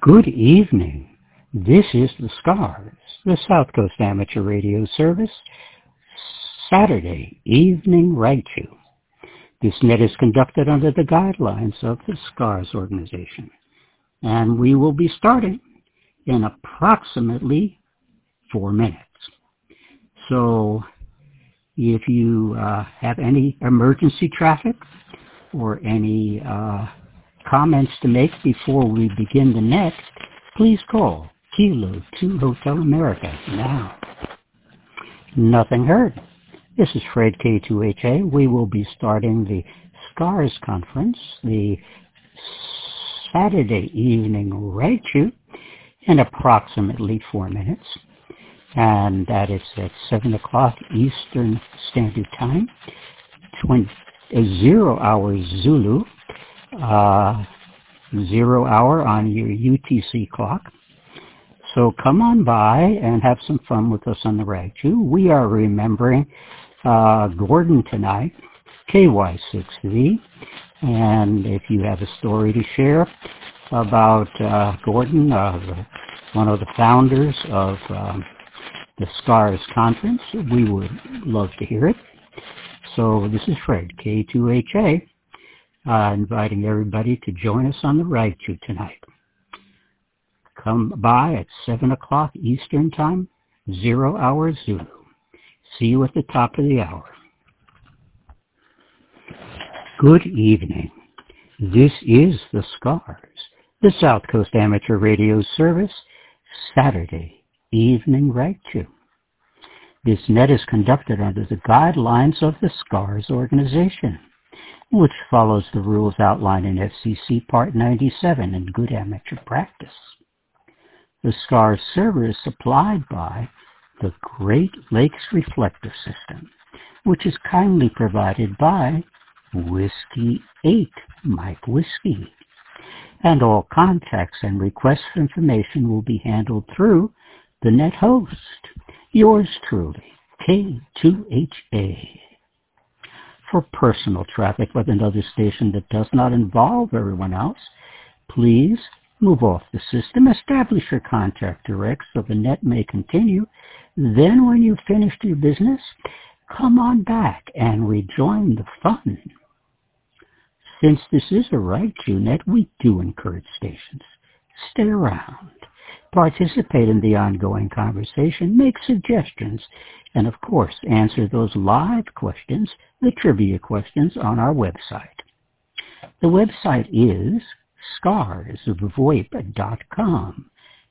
Good evening. This is the SCARS, the South Coast Amateur Radio Service, Saturday Evening Raichu. This net is conducted under the guidelines of the SCARS organization, and we will be starting in approximately 4 minutes. So if you have any emergency traffic or any comments to make before we begin the net, please call Kilo 2 Hotel America now. Nothing heard. This is Fred K2HA. We will be starting the SCARS conference, the Saturday Evening Raichu, in approximately 4 minutes. And that is at 7 o'clock Eastern Standard Time, 0 hours Zulu, 0 hour on your UTC clock. So come on by and have some fun with us on the Raichu. We are remembering Gordon tonight, KY6V, and if you have a story to share about Gordon, one of the founders of the SCARS conference, we would love to hear it. So this is Fred, K2HA, inviting everybody to join us on the Raichu tonight. Come by at 7 o'clock Eastern Time, 0 hours Zulu. See you at the top of the hour. Good evening. This is the SCARS, the South Coast Amateur Radio Service, Saturday Evening Raichu. This net is conducted under the guidelines of the SCARS organization, which follows the rules outlined in FCC Part 97 in Good Amateur Practice. The SCARS server is supplied by the Great Lakes Reflector System, which is kindly provided by Whiskey 8 Mike Whiskey. And all contacts and requests for information will be handled through the net host, yours truly, K2HA. For personal traffic with another station that does not involve everyone else, please move off the system, establish your contact direct so the net may continue. Then when you've finished your business, come on back and rejoin the fun. Since this is a Raichu net, we do encourage stations. Stay around, participate in the ongoing conversation, make suggestions, and of course answer those live questions, the trivia questions on our website. The website is scarsvoip.com,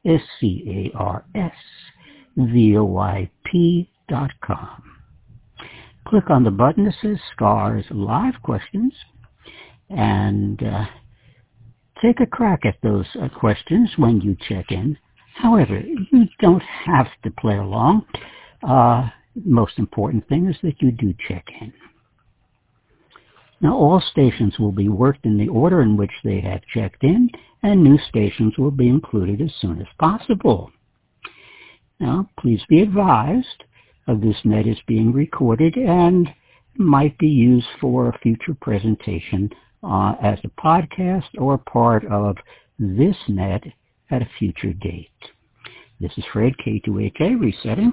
SCARSVOIP.com. Click on the button that says SCARS Live Questions and take a crack at those questions when you check in. However, you don't have to play along. Most important thing is that you do check in. Now, all stations will be worked in the order in which they have checked in, and new stations will be included as soon as possible. Now, please be advised this net is being recorded and might be used for a future presentation as a podcast or part of this net at a future date. This is Fred, K2HA, resetting.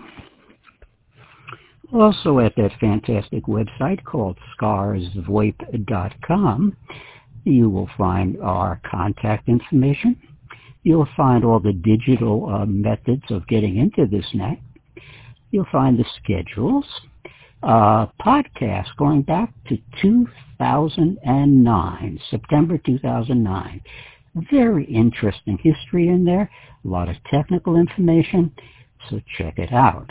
Also at that fantastic website called scarsvoip.com, you will find our contact information. You'll find all the digital methods of getting into this net. You'll find the schedules, podcasts going back to 2009, September 2009. Very interesting history in there, a lot of technical information, so check it out.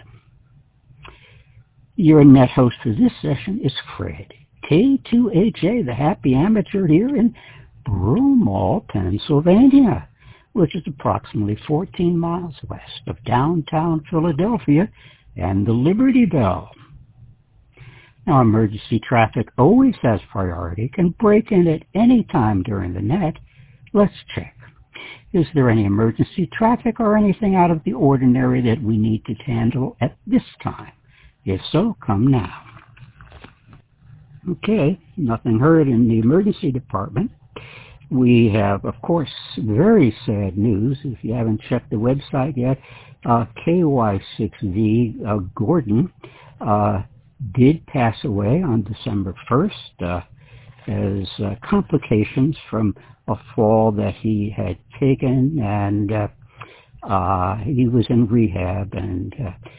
Your net host for this session is Fred, K2HA, the happy amateur here in Broomall, Pennsylvania, which is approximately 14 miles west of downtown Philadelphia and the Liberty Bell. Now, emergency traffic always has priority, can break in at any time during the net. Let's check. Is there any emergency traffic or anything out of the ordinary that we need to handle at this time? If so, come now. Okay, nothing heard in the emergency department. We have, of course, very sad news. If you haven't checked the website yet, KY6V Gordon did pass away on December 1st as complications from a fall that he had taken, and he was in rehab, and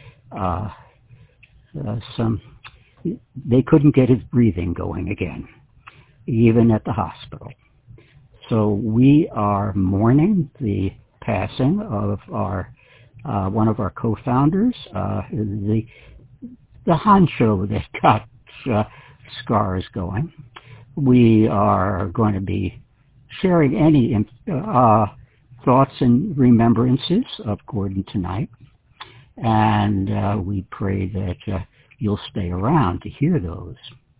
they couldn't get his breathing going again, even at the hospital. So we are mourning the passing of our one of our co-founders, the honcho that got SCARS going. We are going to be sharing any thoughts and remembrances of Gordon tonight, and we pray that you'll stay around to hear those.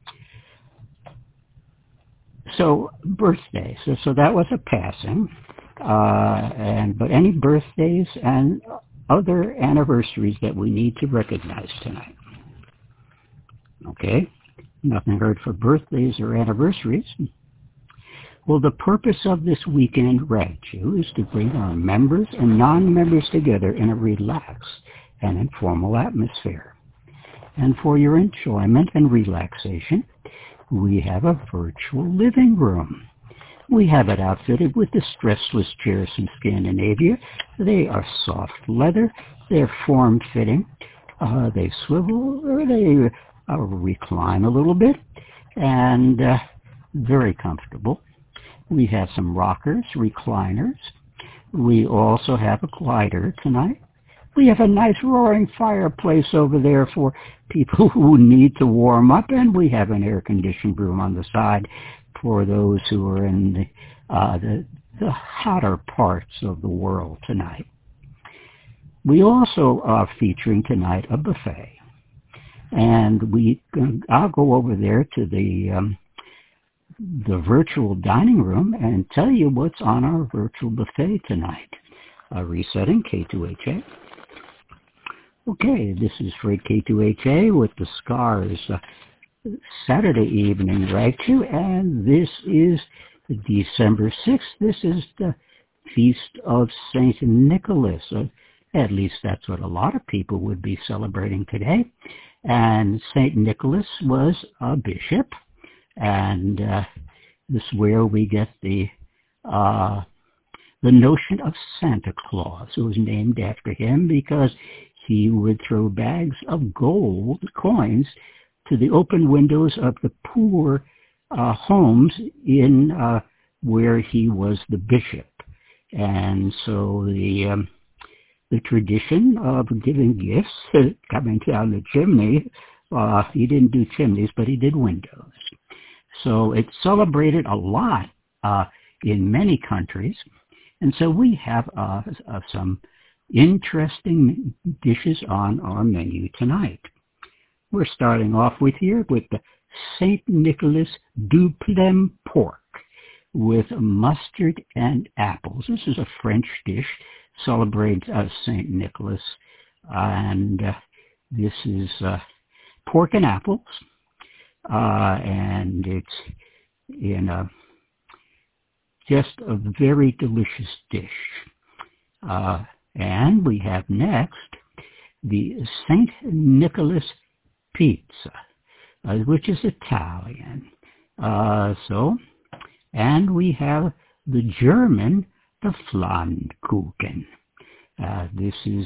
So birthdays. So that was a passing, but any birthdays and other anniversaries that we need to recognize tonight. Okay, nothing heard for birthdays or anniversaries. Well, the purpose of this weekend Rag Chew is to bring our members and non-members together in a relaxed and informal atmosphere. And for your enjoyment and relaxation, we have a virtual living room. We have it outfitted with the stressless chairs from Scandinavia. They are soft leather. They're form-fitting. They swivel, or they recline a little bit, and very comfortable. We have some rockers, recliners. We also have a glider tonight. We have a nice roaring fireplace over there for people who need to warm up, and we have an air-conditioned room on the side for those who are in the hotter parts of the world tonight. We also are featuring tonight a buffet, and I'll go over there to the virtual dining room and tell you what's on our virtual buffet tonight. Resetting K2HA. Okay, this is Fred K2HA with the SCARS Saturday evening Rag Chew, and this is December 6th. This is the Feast of St. Nicholas. At least that's what a lot of people would be celebrating today. And St. Nicholas was a bishop, and this is where we get the notion of Santa Claus. It was named after him because he would throw bags of gold coins to the open windows of the poor homes in where he was the bishop. And so the tradition of giving gifts coming down the chimney, he didn't do chimneys, but he did windows. So it's celebrated a lot in many countries. And so we have some interesting dishes on our menu tonight. We're starting off with the St. Nicholas Duplem pork with mustard and apples. This is a French dish, celebrates St. Nicholas, and this is pork and apples, and it's in just a very delicious dish. And we have next the St. Nicholas pizza, which is Italian. And we have the German, the Pfannkuchen. This is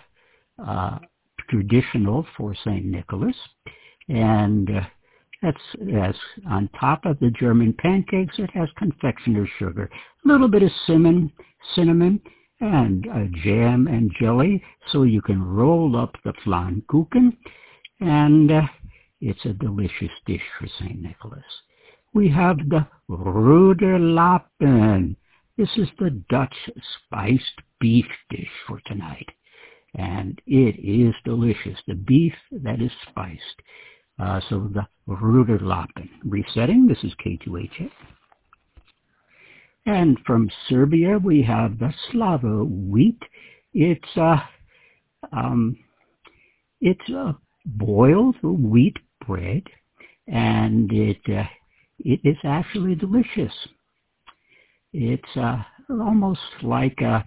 traditional for St. Nicholas, and that's on top of the German pancakes. It has confectioner's sugar, a little bit of cinnamon, and jam and jelly, so you can roll up the Pfannkuchen, and it's a delicious dish for St. Nicholas. We have the Ruderlappen. This is the Dutch spiced beef dish for tonight, and it is delicious. The beef that is spiced. So the Ruderlappen. Resetting, this is K2HA. And from Serbia, we have the Slava wheat. It's a boiled wheat bread, and it is actually delicious. It's almost like a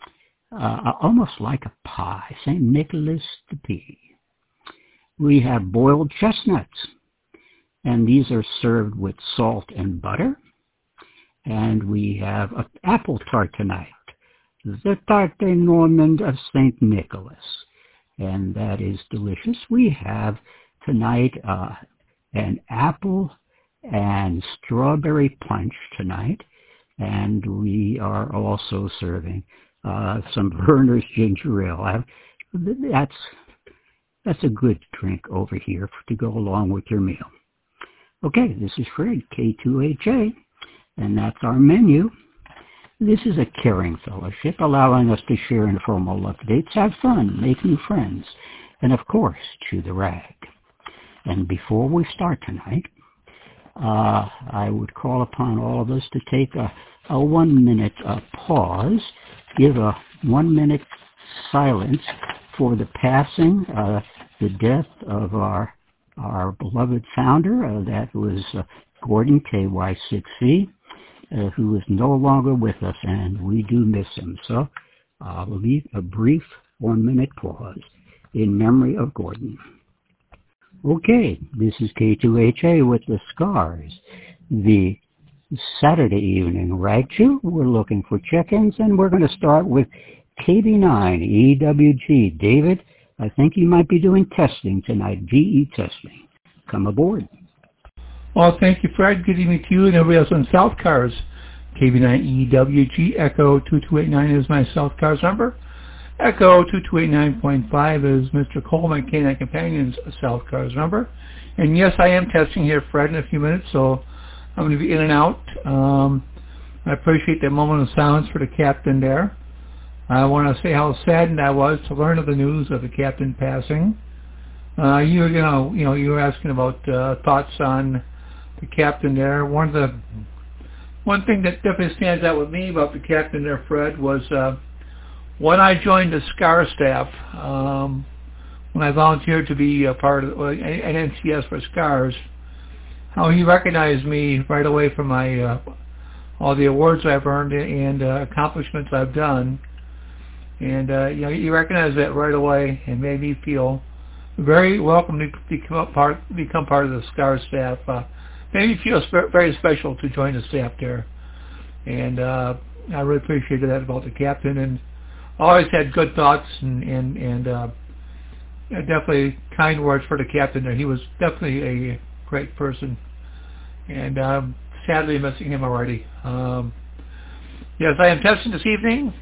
pie, St. Nicholas de Pie. We have boiled chestnuts, and these are served with salt and butter. And we have an apple tart tonight, the Tarte Normand of St. Nicholas, and that is delicious. We have tonight an apple and strawberry punch tonight, and we are also serving some Werner's ginger ale. That's a good drink over here to go along with your meal. Okay, this is Fred, K2HA, and that's our menu. This is a caring fellowship, allowing us to share informal updates, have fun, make new friends, and of course, chew the rag. And before we start tonight, I would call upon all of us to take a 1 minute pause, give a 1 minute silence for the passing, the death of our beloved founder, that was Gordon KY6C, who is no longer with us, and we do miss him. So I'll leave a brief 1 minute pause in memory of Gordon. Okay, this is K2HA with the Scars, the Saturday evening rag chew. We're looking for check-ins, and we're going to start with KB9EWG. David, I think you might be doing testing tonight, VE testing. Come aboard. Well, thank you, Fred. Good evening to you and everybody else on South Cars. KB9EWG, Echo 2289 is my South Cars number. Echo 2289.5 is Mr. Coleman K9 Companion's South Cars number. And yes, I am testing here, Fred, in a few minutes, so I'm going to be in and out. I appreciate that moment of silence for the captain there. I want to say how saddened I was to learn of the news of the captain passing. You were asking about thoughts on the captain there. One thing that definitely stands out with me about the captain there, Fred, was when I joined the SCAR staff, when I volunteered to be a part of an NCS for SCARs, how he recognized me right away from my all the awards I've earned and accomplishments I've done. And he recognized that right away and made me feel very welcome to become part of the SCAR staff. Made me feel very special to join the staff there. And I really appreciated that about the captain, and always had good thoughts and definitely kind words for the captain there. He was definitely a great person, and sadly missing him already. Yes, I am testing this evening.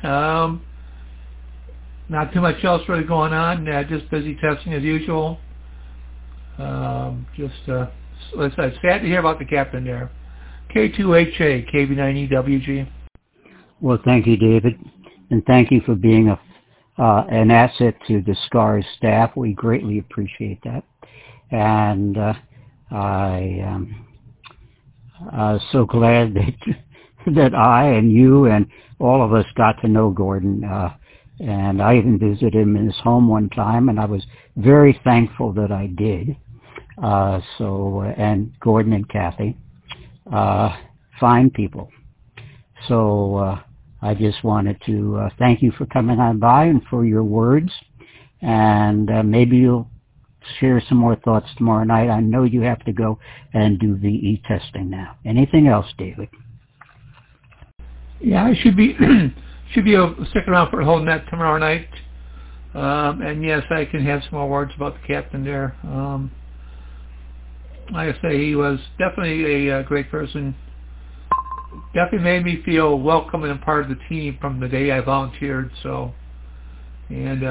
Not too much else really going on. Just busy testing as usual. It's sad to hear about the captain there. K2HA, KB9EWG. Well, thank you, David, and thank you for being an asset to the SCARS staff. We greatly appreciate that, and I am so glad that I and you and all of us got to know Gordon. And I even visited him in his home one time, and I was very thankful that I did. And Gordon and Kathy, fine people. So I just wanted to thank you for coming on by and for your words. And maybe you'll share some more thoughts tomorrow night. I know you have to go and do VE testing now. Anything else, David? Yeah, I should be stick around for the whole net tomorrow night. And yes, I can have some more words about the captain there. Like I say, he was definitely a great person. Definitely made me feel welcome and a part of the team from the day I volunteered. So, and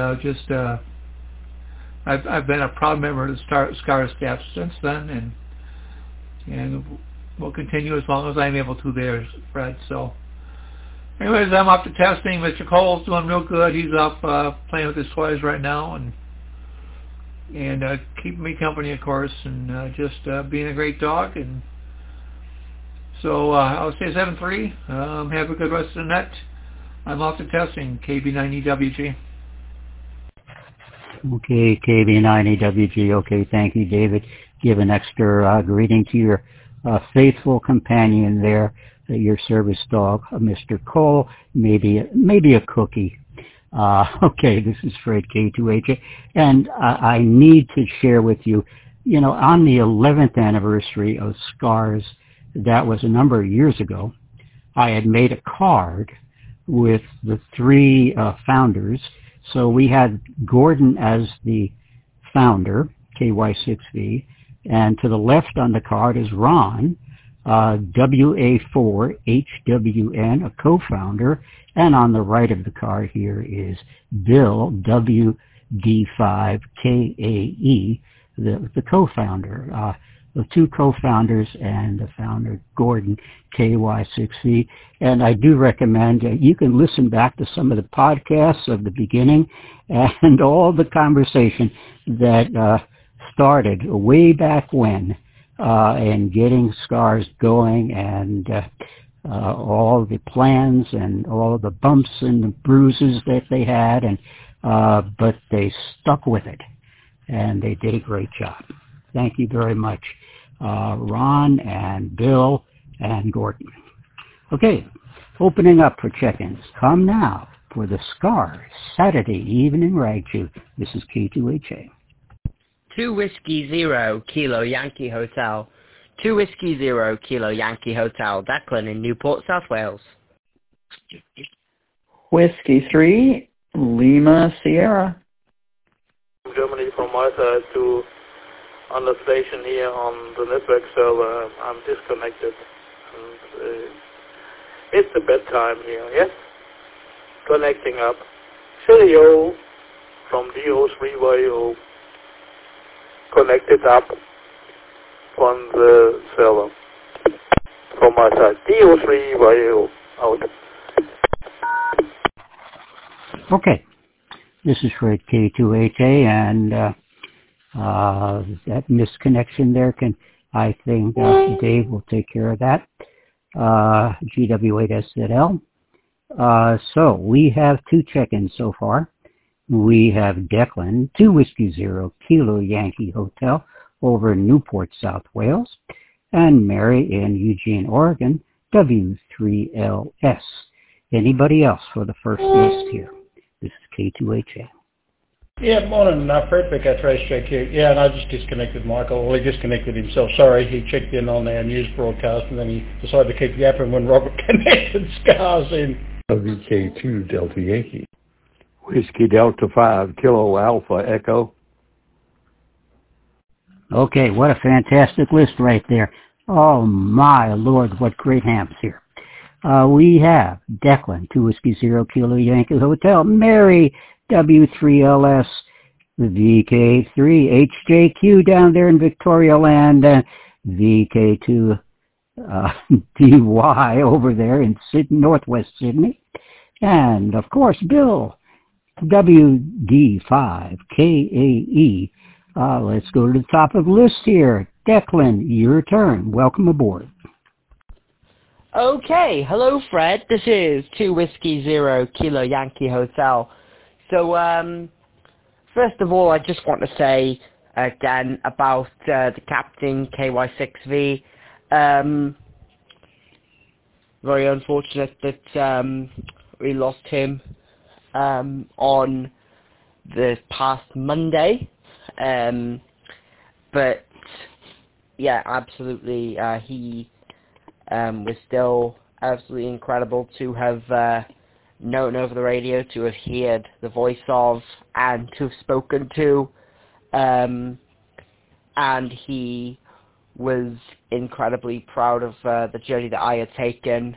I've been a proud member of the SCAR staff since then, and will continue as long as I'm able to there, Fred. So, anyways, I'm off to testing. Mr. Cole's doing real good. He's off playing with his toys right now and keeping me company, of course, and just being a great dog. And so I'll say 7-3. Have a good rest of the net. I'm off to testing. KB9EWG. Okay, KB9EWG. Okay, thank you, David. Give an extra greeting to your faithful companion there, your service dog, Mr. Cole, maybe a cookie. Okay, this is Fred K2HA, and I need to share with you, on the 11th anniversary of SCARS, that was a number of years ago, I had made a card with the three founders. So we had Gordon as the founder, KY6V, and to the left on the card is Ron, WA4HWN, a co-founder, and on the right of the card here is Bill, WD5KAE, the co-founder. The two co-founders and the founder, Gordon, KY6V. And I do recommend you can listen back to some of the podcasts of the beginning and all the conversation that started way back when and getting SCARS going, and all the plans and all the bumps and the bruises that they had, and but they stuck with it, and they did a great job. Thank you very much, Ron and Bill and Gordon. Okay, opening up for check-ins. Come now for the SCARS Saturday Evening Rag Chew. This is K2HA. 2 Whiskey Zero Kilo Yankee Hotel. 2 Whiskey Zero Kilo Yankee Hotel, Declan in Newport, South Wales. Whiskey 3 Lima Sierra. Germany from my side to on the station here on the network server. I'm disconnected. And, it's the bedtime here, yes? Connecting up. Cheerio from DO3YO. Connected up on the server from my side. DO3YO out. Okay, this is Fred K2HA, and that misconnection there I think Dave will take care of that. GW8SZL. So we have 2 check-ins so far. We have Declan, 2 Whiskey Zero Kilo Yankee Hotel over in Newport, South Wales, and Mary in Eugene, Oregon, W3LS. Anybody else for the first list here? This is K2HA. Yeah, morning, Fred Becker, Trace JQ. Yeah, and I just disconnected Michael. Well, he disconnected himself. Sorry, he checked in on our news broadcast and then he decided to keep yapping when Robert connected SCARS in. WK2 Delta Yankee. Whiskey Delta 5 Kilo Alpha Echo. Okay, what a fantastic list right there. Oh my Lord, what great hams here. We have Declan, 2 Whiskey Zero Kilo Yankee Hotel, Mary, W3LS, VK3, HJQ down there in Victoria Land, VK2 DY over there in Northwest Sydney, and of course Bill, WD5KAE. Let's go to the top of the list here. Declan, your turn. Welcome aboard. Okay, hello Fred, this is 2 Whiskey Zero Kilo Yankee Hotel. So, first of all, I just want to say again about the captain, KY6V. Very unfortunate that we lost him on the past Monday. But, yeah, absolutely, he was still absolutely incredible to have known over the radio, to have heard the voice of, and to have spoken to. And he was incredibly proud of the journey that I had taken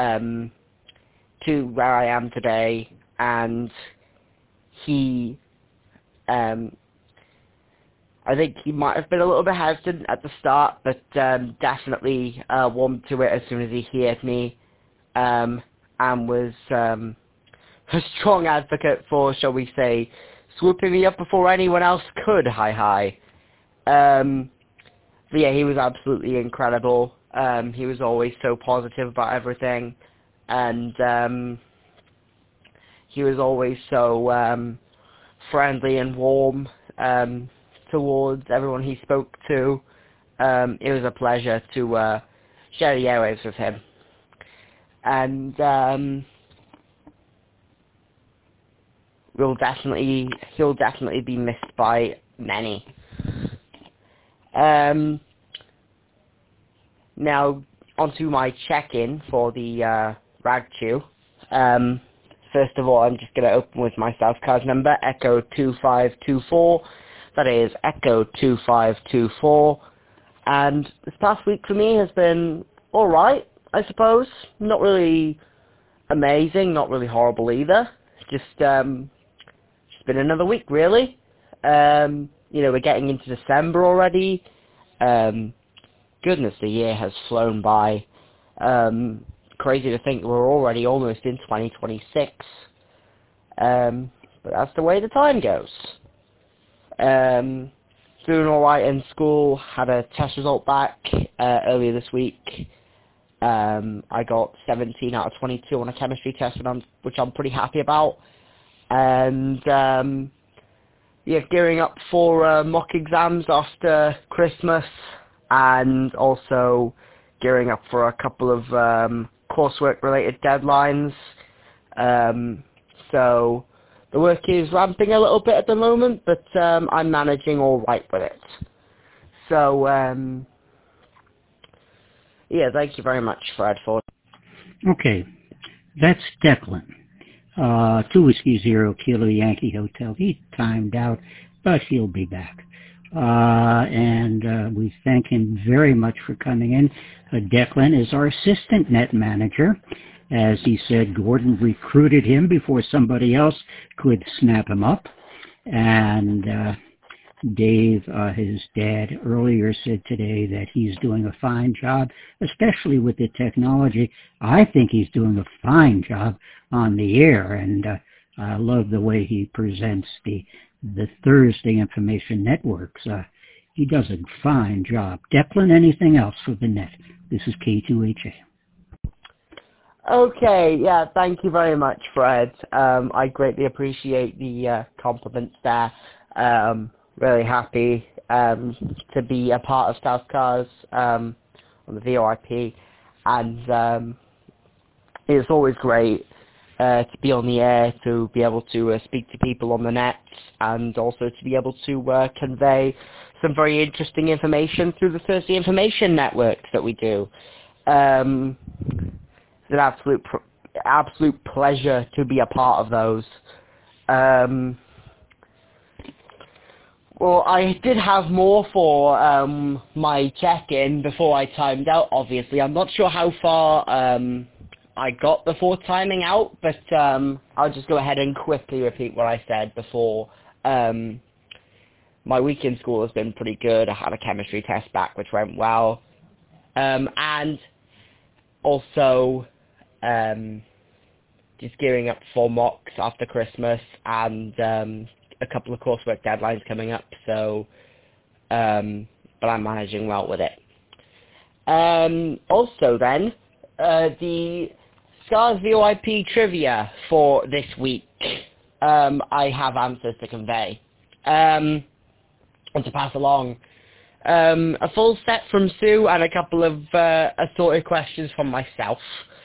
to where I am today. And he, I think he might have been a little bit hesitant at the start, but definitely warmed to it as soon as he heard me, and was a strong advocate for, shall we say, swooping me up before anyone else could. Hi. But yeah, he was absolutely incredible. He was always so positive about everything, and he was always so friendly and warm towards everyone he spoke to. It was a pleasure to share the airwaves with him. and he'll definitely be missed by many. Now, onto my check-in for the Ragchew. First of all, I'm just going to open with my South Cars number, Echo 2524. That is Echo 2524. And this past week for me has been alright, I suppose. Not really amazing, not really horrible either. Just been another week, really. We're getting into December already. Goodness, the year has flown by. Crazy to think we're already almost in 2026. But that's the way the time goes. Doing alright in school, had a test result back earlier this week. I got 17 out of 22 on a chemistry test, which I'm pretty happy about. And gearing up for mock exams after Christmas, and also gearing up for a couple of coursework-related deadlines. So the work is ramping a little bit at the moment, but I'm managing all right with it. So, thank you very much, Fred, for... Okay, that's Declan. 2 Whiskey 0 Kilo Yankee Hotel. He timed out, but he'll be back. And we thank him very much for coming in. Declan is our assistant net manager. As he said, Gordon recruited him before somebody else could snap him up. And Dave, his dad, earlier said today that he's doing a fine job, especially with the technology. I think he's doing a fine job on the air, and I love the way he presents the Thursday Information Networks. He does a fine job. Declan, anything else for the net? This is K2HA. Okay, thank you very much, Fred. I greatly appreciate the compliments there. Really happy to be a part of South Cars on the VOIP, and it's always great to be on the air, to be able to speak to people on the net, and also to be able to convey some very interesting information through the Thursday Information Networks that we do. It's an absolute pleasure to be a part of those. Well, I did have more for my check-in before I timed out, obviously. I'm not sure how far I got before timing out, but I'll just go ahead and quickly repeat what I said before. My week in school has been pretty good. I had a chemistry test back, which went well. And also just gearing up for mocks after Christmas, and a couple of coursework deadlines coming up, so but I'm managing well with it. Also then, the Scars VOIP trivia for this week. I have answers to convey and to pass along. A full set from Sue and a couple of assorted questions from myself.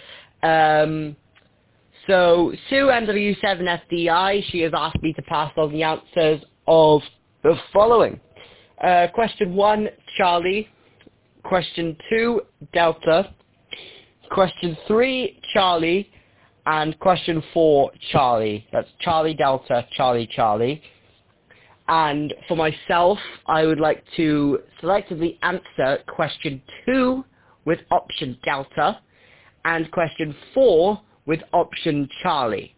So, Sue, NW7FDI, she has asked me to pass on the answers of the following. Question 1, Charlie. Question 2, Delta. Question 3, Charlie. And question 4, Charlie. That's Charlie, Delta, Charlie, Charlie. And for myself, I would like to selectively answer question 2 with option Delta, and question 4 with option Charlie.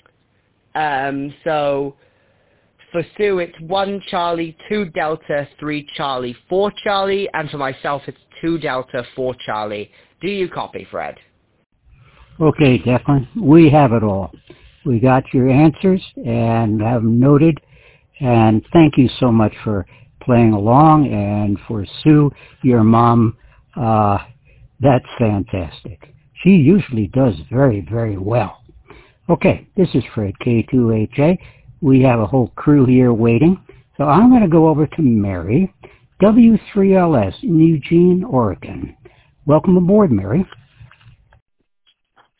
So for Sue, it's 1 Charlie, 2 Delta, 3 Charlie, 4 Charlie, and for myself, it's 2 Delta, 4 Charlie. Do you copy, Fred? Okay, Declan, we have it all. We got your answers and have them noted, and thank you so much for playing along, and for Sue, your mom, that's fantastic. She usually does very, very well. Okay, this is Fred, K2HA. We have a whole crew here waiting. So I'm going to go over to Mary, W3LS in Eugene, Oregon. Welcome aboard, Mary.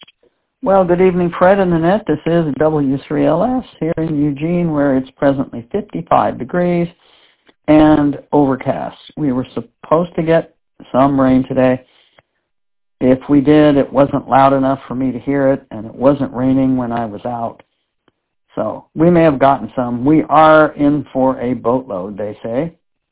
Well, good evening, Fred and the net. This is W3LS here in Eugene, where it's presently 55 degrees and overcast. We were supposed to get some rain today. If we did, it wasn't loud enough for me to hear it, and it wasn't raining when I was out. So we may have gotten some. We are in for a boatload, they say.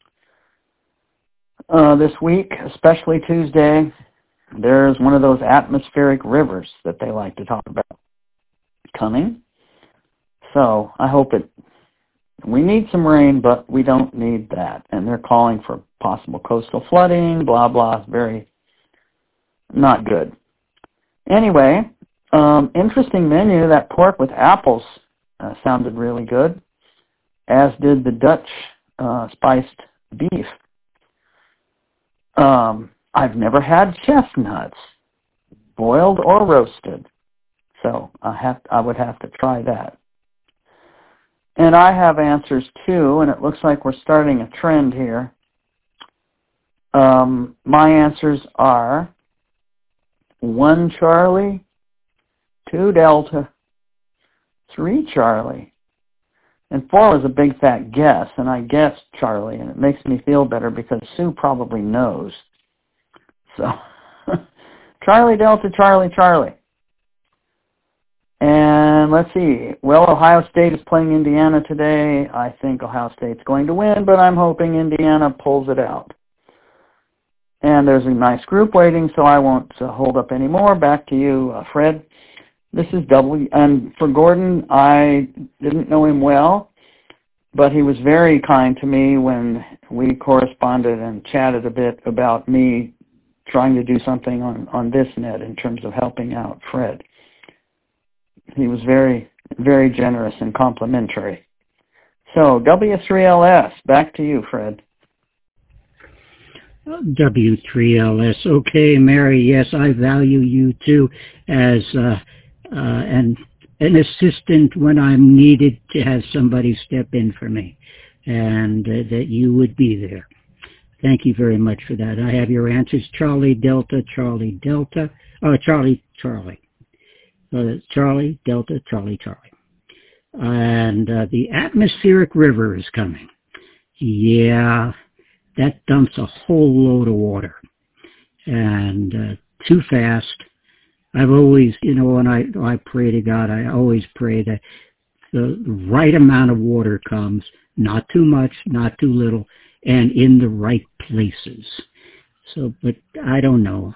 This week, especially Tuesday, there's one of those atmospheric rivers that they like to talk about coming. So I hope we need some rain, but we don't need that. And they're calling for possible coastal flooding, blah, blah. It's very not good. Anyway, interesting menu. That pork with apples sounded really good, as did the Dutch spiced beef. I've never had chestnuts, boiled or roasted, so I would have to try that. And I have answers too, and it looks like we're starting a trend here. My answers are 1 Charlie, 2 Delta, 3 Charlie, and 4 was a big fat guess, and I guessed Charlie, and it makes me feel better because Sue probably knows. So, Charlie, Delta, Charlie, Charlie. And let's see. Well, Ohio State is playing Indiana today. I think Ohio State's going to win, but I'm hoping Indiana pulls it out. And there's a nice group waiting, so I won't hold up any more. Back to you, Fred. This is W. And for Gordon, I didn't know him well, but he was very kind to me when we corresponded and chatted a bit about me trying to do something on this net in terms of helping out Fred. He was very, very generous and complimentary. So, W3LS, back to you, Fred. W3LS. Okay, Mary, yes, I value you too as an assistant when I'm needed to have somebody step in for me, and that you would be there. Thank you very much for that. I have your answers. Charlie, Delta, Charlie, Delta. Oh, Charlie, Charlie. Charlie, Delta, Charlie, Charlie. And the atmospheric river is coming. Yeah, that dumps a whole load of water. And too fast. I've always, when I pray to God, I always pray that the right amount of water comes, not too much, not too little, and in the right places. So, but I don't know.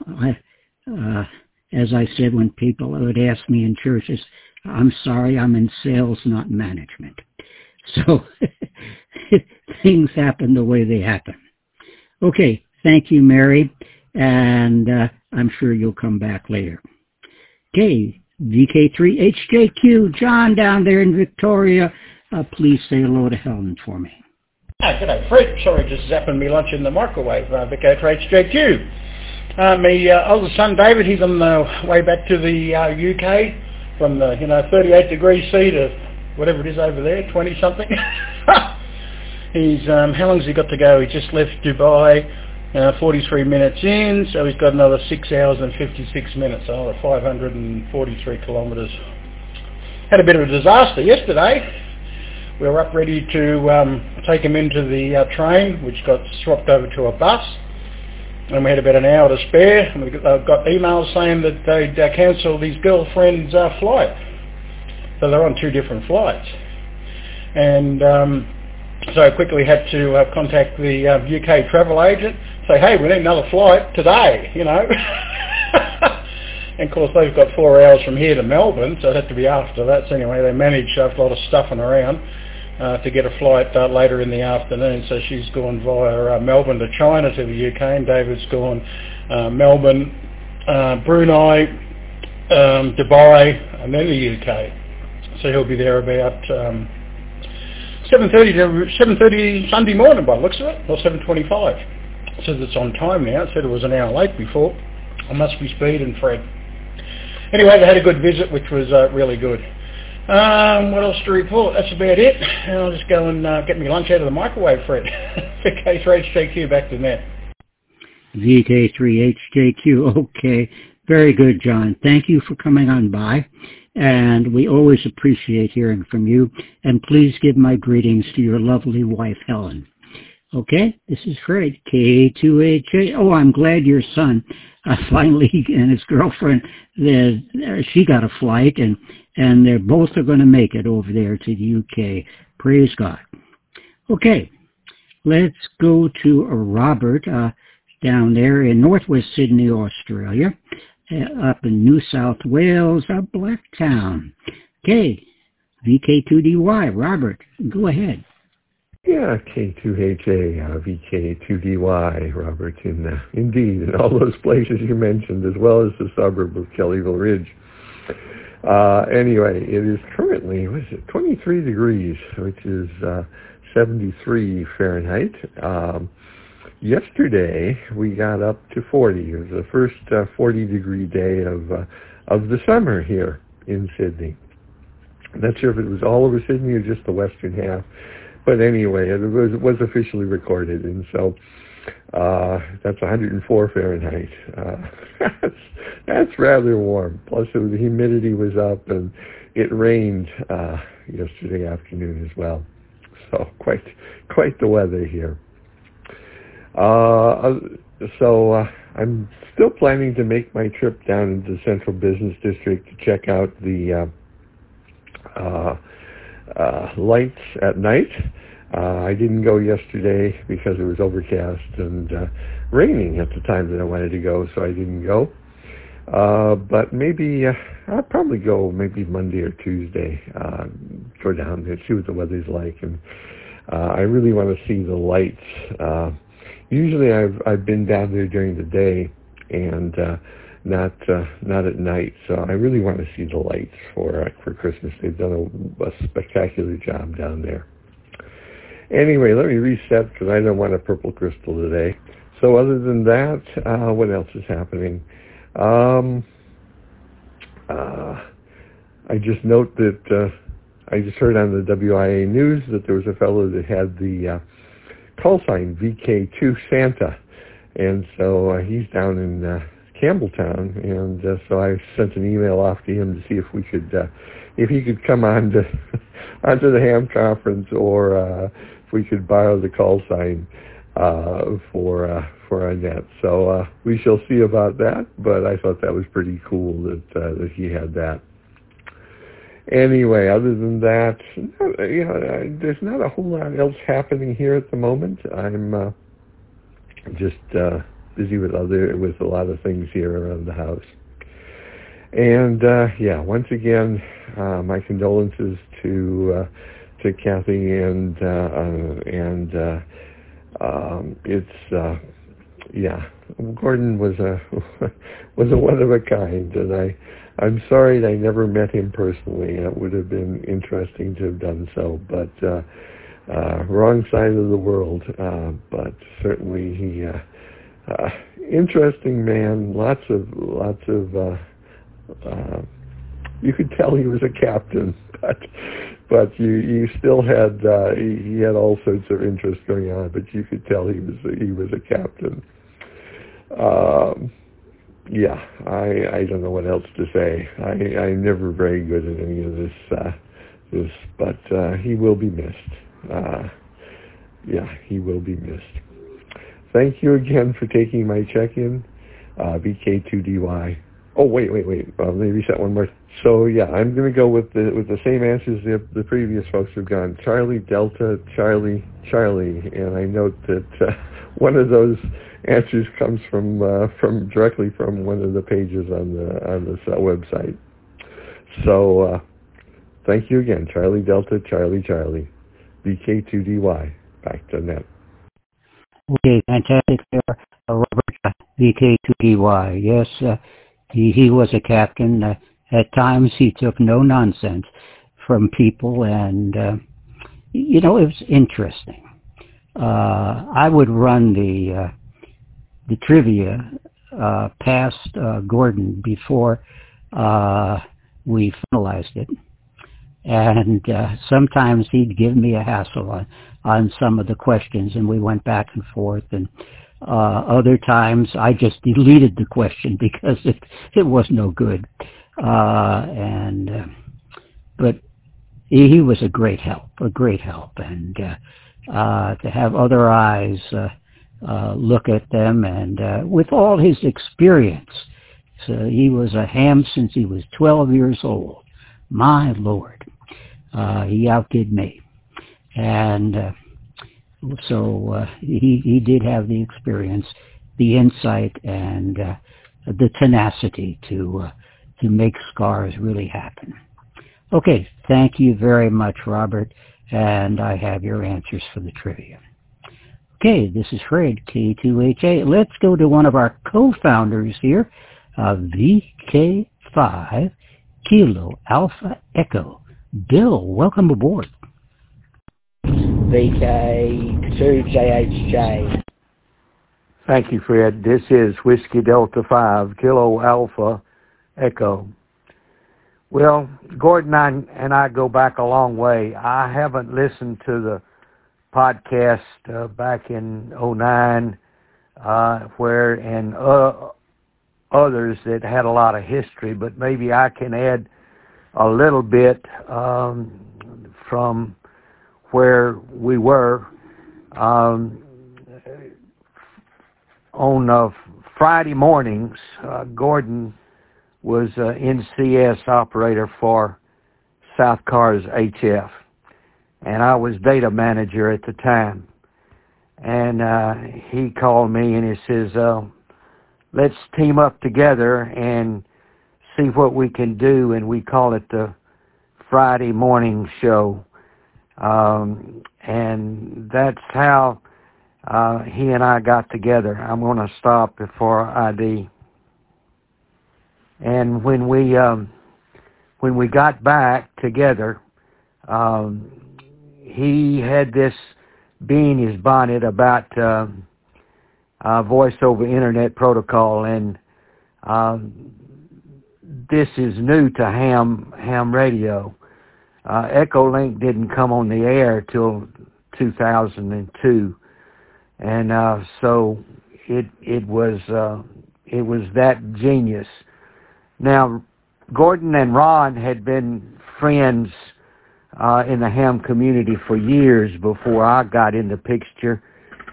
As I said, when people would ask me in churches, I'm sorry, I'm in sales, not management. So things happen the way they happen. Okay, thank you, Mary, and I'm sure you'll come back later. Okay, VK3HJQ, John down there in Victoria, please say hello to Helen for me. G'day, Fred. Sorry, just zapping me lunch in the microwave. VK3HJQ. My oldest son, David, he's on the way back to the UK from the 38 degrees C to whatever it is over there, 20-something. He's how long has he got to go? He just left Dubai 43 minutes in, so he's got another 6 hours and 56 minutes, so 543 kilometres. Had a bit of a disaster yesterday. We were up ready to take him into the train, which got swapped over to a bus, and we had about an hour to spare, and we got emails saying that they'd cancelled his girlfriend's flight. So they're on 2 different flights. And so I quickly had to contact the UK travel agent, say, hey, we need another flight today, And of course they've got 4 hours from here to Melbourne, so it had to be after that. So anyway, they managed after a lot of stuffing around to get a flight later in the afternoon. So she's gone via Melbourne to China to the UK, and David's gone Melbourne, Brunei, Dubai, and then the UK. So he'll be there about 7:30 Sunday morning by the looks of it, or 7:25. Says it's on time now. It said it was an hour late before. I must be speeding, Fred. Anyway, they had a good visit, which was really good. What else to report? That's about it. And I'll just go and get me lunch out of the microwave, Fred. VK3HJQ, back to net. VK3HJQ, okay. Very good, John. Thank you for coming on by, and we always appreciate hearing from you. And please give my greetings to your lovely wife, Helen. Okay, this is Fred, K2HA. Oh, I'm glad your son finally and his girlfriend, she got a flight, and they're both are going to make it over there to the UK. Praise God. Okay, let's go to Robert down there in northwest Sydney, Australia. Up in New South Wales, Blacktown. Okay, VK2DY. Robert, go ahead. Yeah, K2HA, VK2DY, Robert, indeed, in all those places you mentioned, as well as the suburb of Kellyville Ridge. Anyway, it is currently, 23 degrees, which is 73 Fahrenheit. Yesterday, we got up to 40. It was the first 40-degree day of the summer here in Sydney. I'm not sure if it was all over Sydney or just the western half, but anyway, it was officially recorded, and so that's 104 Fahrenheit. That's rather warm. Plus, the humidity was up, and it rained yesterday afternoon as well. So quite the weather here. So I'm still planning to make my trip down into the Central Business District to check out the lights at night. I didn't go yesterday because it was overcast and raining at the time that I wanted to go, so I didn't go. But maybe I'll probably go maybe Monday or Tuesday, go down there, see what the weather's like. And I really want to see the lights. Usually I've been down there during the day and not at night. So I really want to see the lights for Christmas. They've done a spectacular job down there. Anyway, let me reset because I don't want a purple crystal today. So other than that, what else is happening? I just note that I just heard on the WIA news that there was a fellow that had the call sign VK2 Santa, and so he's down in Campbelltown, and so I sent an email off to him to see if we could, if he could come on to onto the ham conference, or if we could borrow the call sign for Annette. So we shall see about that. But I thought that was pretty cool that he had that. Anyway, other than that, there's not a whole lot else happening here at the moment. I'm just busy with a lot of things here around the house. And once again, my condolences to Kathy, and Gordon was a one of a kind, and I'm sorry that I never met him personally. It would have been interesting to have done so, but wrong side of the world. But certainly he interesting man. Lots of you could tell he was a captain, but you still had he had all sorts of interests going on, but you could tell he was a captain. I don't know what else to say. I'm never very good at any of this, but he will be missed. He will be missed. Thank you again for taking my check-in, VK2DY. Oh, wait. Let me reset one more. So, I'm going to go with the same answers the previous folks have gone. Charlie, Delta, Charlie, and I note that one of those answers comes from directly from one of the pages on the website. So, thank you again, Charlie, Delta, Charlie, VK2DY. Back to Annette. Okay, fantastic there, Robert, VK2DY. Yes, he was a captain. At times he took no nonsense from people, and, it was interesting. I would run the trivia past Gordon before we finalized it. And sometimes he'd give me a hassle on some of the questions, and we went back and forth. And Other times I just deleted the question because it was no good. But he was a great help, and to have other eyes look at them, and with all his experience, so he was a ham since he was 12 years old. My Lord, he outdid me, and so he did have the experience, the insight, and the tenacity to make scars really happen. Okay, thank you very much, Robert, and I have your answers for the trivia. Okay, this is Fred, K2HA. Let's go to one of our co-founders here, VK5 Kilo Alpha Echo. Bill, welcome aboard. VK2JHJ. Thank you, Fred. This is Whiskey Delta 5 Kilo Alpha Echo. Well, Gordon and I go back a long way. I haven't listened to the podcast back in 2009, and others that had a lot of history, but maybe I can add a little bit from where we were. On Friday mornings, Gordon was NCS operator for South Cars HF, and I was data manager at the time. And he called me and he says, let's team up together and see what we can do, and we call it the Friday morning show. And that's how he and I got together. I'm going to stop before ID. And when we got back together, he had this bee in his bonnet about voice over internet protocol, and this is new to ham radio. Echolink didn't come on the air till 2002, and so it was that genius. Now, Gordon and Ron had been friends in the ham community for years before I got in the picture,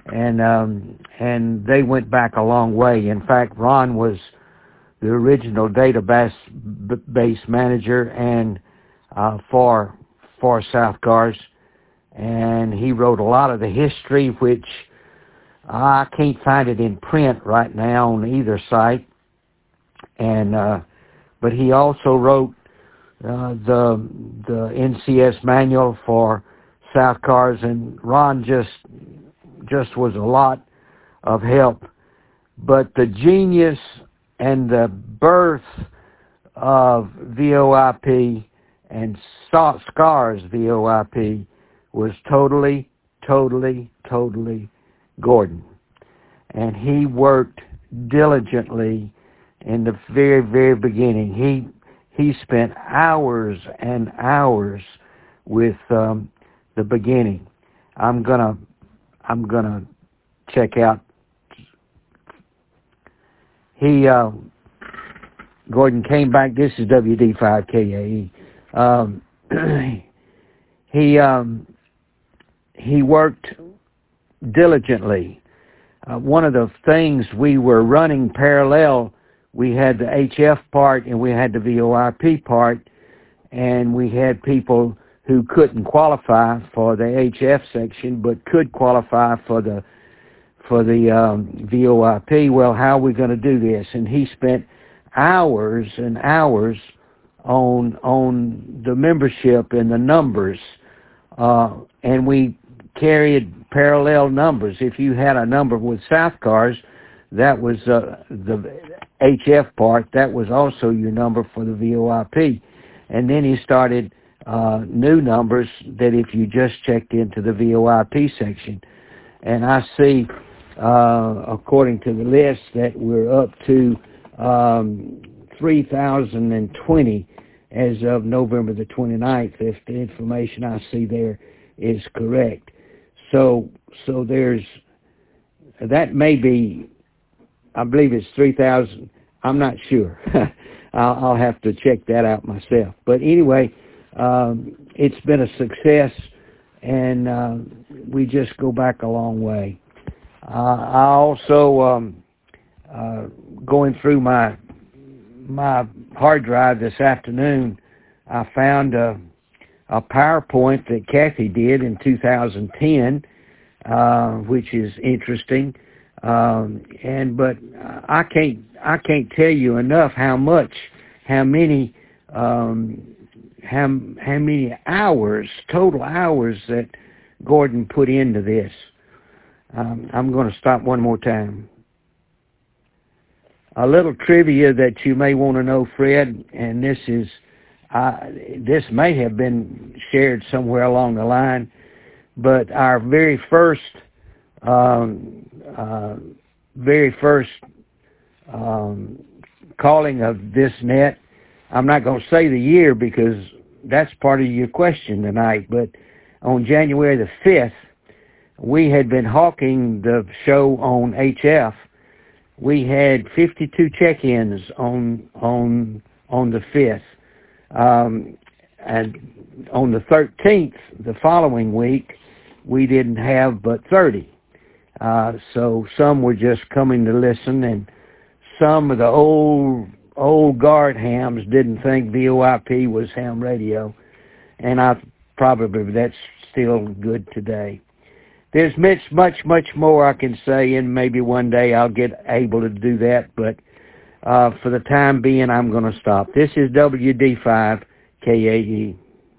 and they went back a long way. In fact, Ron was the original database manager and for South Cars, and he wrote a lot of the history, which I can't find it in print right now on either site. And but he also wrote the NCS manual for South Cars, and Ron just was a lot of help. But the genius and the birth of VoIP and SCARS VoIP was totally Gordon. And he worked diligently in the very, very beginning. He spent hours and hours with the beginning. I'm gonna check out. Gordon came back. This is WD5KAE. He worked diligently. One of the things we were running parallel, we had the HF part and we had the VoIP part, and we had people who couldn't qualify for the HF section but could qualify for the VoIP. Well, how are we going to do this? And he spent hours and hours on the membership and the numbers, and we carried parallel numbers. If you had a number with South Cars, that was the HF part, that was also your number for the VoIP. And then he started new numbers that if you just checked into the VoIP section. And I see, according to the list, that we're up to 3,020 as of November the 29th, if the information I see there is correct. So there's that may be, I believe it's 3,000. I'm not sure. I'll have to check that out myself. But anyway, it's been a success, and we just go back a long way. I also, going through my hard drive this afternoon, I found a PowerPoint that Kathy did in 2010, which is interesting. But I can't tell you enough how many hours, total hours that Gordon put into this. I'm going to stop one more time. A little trivia that you may want to know, Fred, and this may have been shared somewhere along the line, but our very first calling of this net, I'm not going to say the year because that's part of your question tonight, but on January the 5th, we had been hawking the show on HF. We had 52 check-ins on the 5th. And on the 13th, the following week, we didn't have but 30. So some were just coming to listen, and some of the old guard hams didn't think VOIP was ham radio, and probably that's still good today. There's much more I can say, and maybe one day I'll get able to do that, but for the time being, I'm going to stop. This is WD5 KAE.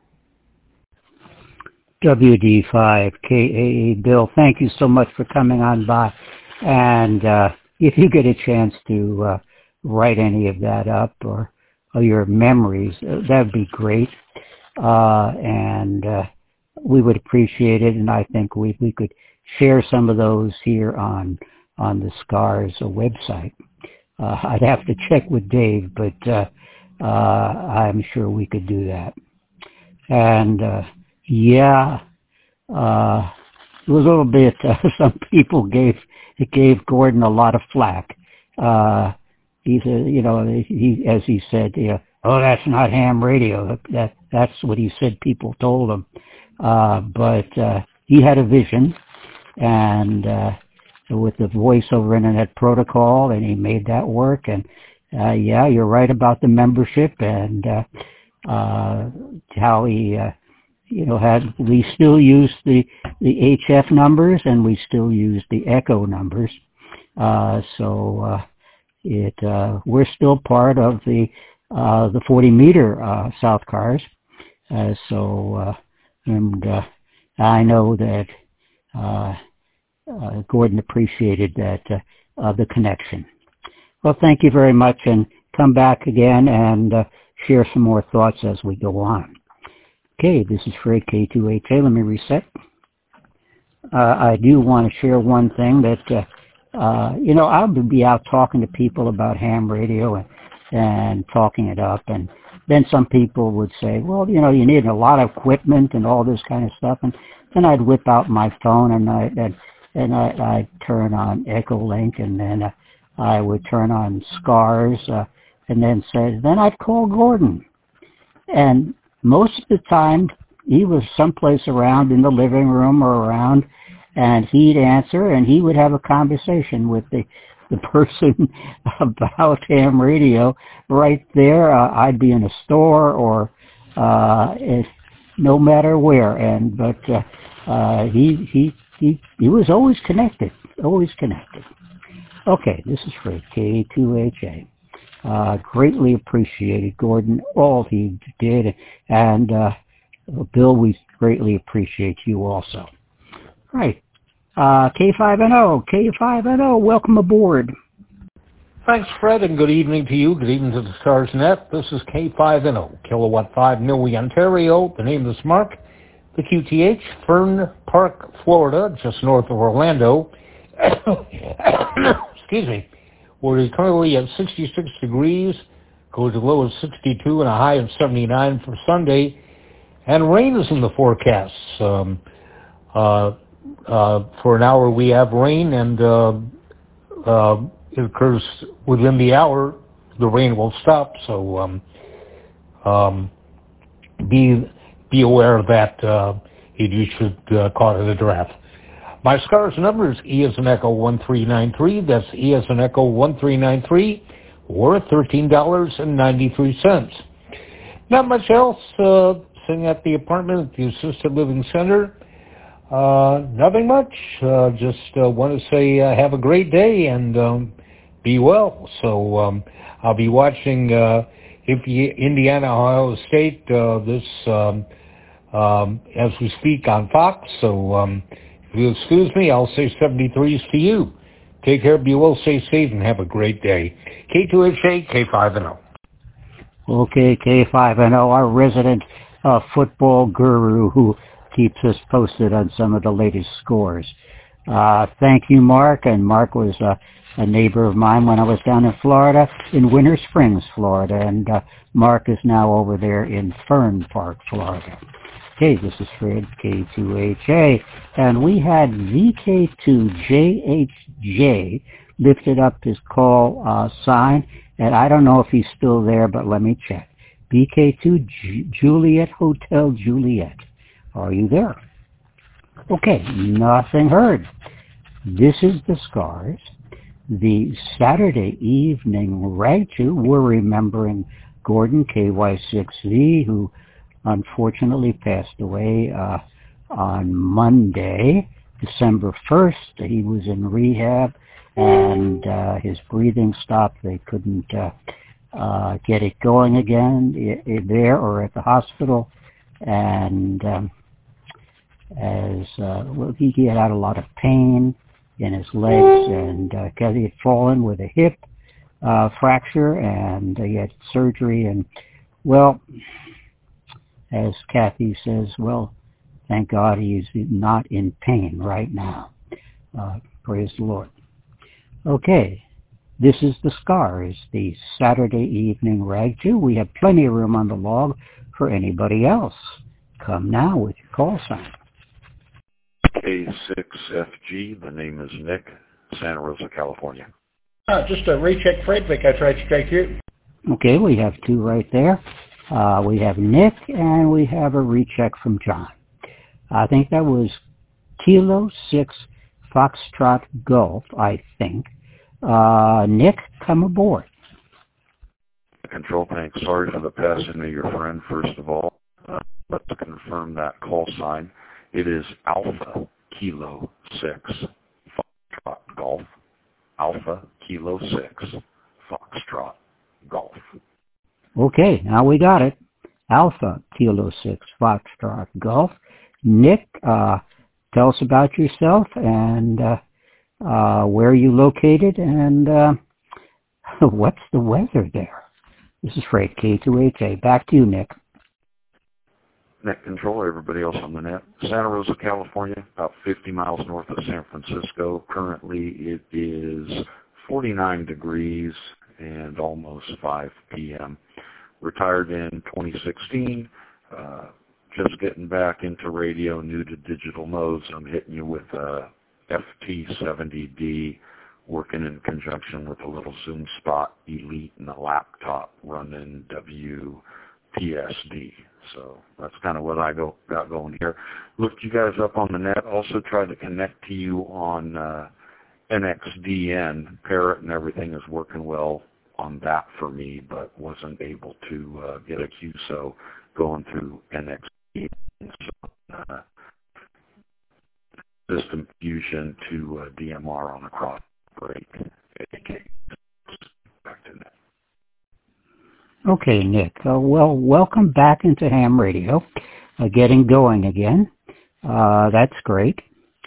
WD5 KAE. Bill, thank you so much for coming on by. And if you get a chance to write any of that up or your memories, that would be great. And we would appreciate it, and I think we could share some of those here on the SCARS website. I'd have to check with Dave, but I'm sure we could do that. And it was a little bit. Some people gave Gordon a lot of flack. He said, as he said, oh, that's not ham radio. That's what he said. People told him. But he had a vision, and with the voice over internet protocol, and he made that work. And you're right about the membership and how he, we still use the HF numbers, and we still use the echo numbers. We're still part of the 40-meter South Cars. And I know that Gordon appreciated that the connection. Well, thank you very much, and come back again and share some more thoughts as we go on. Okay, this is Fred K2HA. Let me reset. I do want to share one thing that, I'll be out talking to people about ham radio and talking it up, and then some people would say, well, you need a lot of equipment and all this kind of stuff, and then I'd whip out my phone and I'd turn on Echolink, and then I would turn on SCARS, and then I'd call Gordon. And most of the time, he was someplace around in the living room or around, and he'd answer, and he would have a conversation with the person about ham radio right there. I'd be in a store or no matter where, but he was always connected. Okay, this is Fred K2HA. Greatly appreciated Gordon, all he did, and Bill, we greatly appreciate you also. Right. K5NO, welcome aboard. Thanks, Fred, and good evening to you. Good evening to the SCARSnet. This is K5NO, Kilowatt 5, Milwaukee, Ontario. The name of this mark, the QTH, Fern Park, Florida, just north of Orlando. Excuse me. We're currently at 66 degrees, goes as low as 62 and a high of 79 for Sunday, and rain is in the forecast. for an hour we have rain, and it occurs within the hour, the rain will stop. So be aware of that if you should caught in a draft. My SCARS number is E as in Echo 1393. That's E as in Echo 1393, or $13.93. Not much else. Sitting at the apartment at the Assisted Living Center. Nothing much. Just want to say have a great day and be well. So I'll be watching Indiana, Ohio State this as we speak on Fox. So if you excuse me, I'll say 73s to you. Take care, be well, stay safe, and have a great day. K2HA, K5NO. Okay, K5NO, our resident football guru who keeps us posted on some of the latest scores. Thank you, Mark. And Mark was a neighbor of mine when I was down in Florida, in Winter Springs, Florida. And Mark is now over there in Fern Park, Florida. Okay, this is Fred, K2HA. And we had VK2JHJ lifted up his call sign. And I don't know if he's still there, but let me check. VK2 Juliet Hotel Juliet. Are you there? Okay, nothing heard. This is the SCARS. The Saturday evening Rag 2, we're remembering Gordon KY6V, who unfortunately passed away on Monday, December 1st. He was in rehab, and his breathing stopped. They couldn't get it going again there or at the hospital. And he had a lot of pain in his legs, and he had fallen with a hip fracture, and he had surgery. And, well, as Kathy says, well, thank God he's not in pain right now. Praise the Lord. Okay, this is the SCARS, the Saturday evening Rag 2. We have plenty of room on the log for anybody else. Come now with your call sign. K6FG, the name is Nick, Santa Rosa, California. Just a recheck Frederick, I tried to strike you. Okay, we have two right there. We have Nick, and we have a recheck from John. I think that was Kilo 6 Foxtrot Golf, I think. Nick, come aboard. Control tank, sorry for the passing of your friend, first of all. Let's confirm that call sign. It is Alpha Kilo 6 Foxtrot Golf. Alpha Kilo 6 Foxtrot Golf. Okay, now we got it. Alpha Kilo 6 Foxtrot Golf. Nick, tell us about yourself and where you located and what's the weather there? This is Fred, K2HA. Back to you, Nick. Net control, everybody else on the net. Santa Rosa, California, about 50 miles north of San Francisco. Currently it is 49 degrees and almost 5 p.m. Retired in 2016. Just getting back into radio, new to digital modes. I'm hitting you with FT70D, working in conjunction with a little Zoom Spot Elite and a laptop running WPSD. So that's kind of what I got going here. Looked you guys up on the net. Also tried to connect to you on NXDN. Parrot and everything is working well on that for me, but wasn't able to get a QSO going through NXDN. So, system fusion to DMR on a cross break. Back to net. Okay, Nick. Well, welcome back into ham radio. Getting going again. That's great.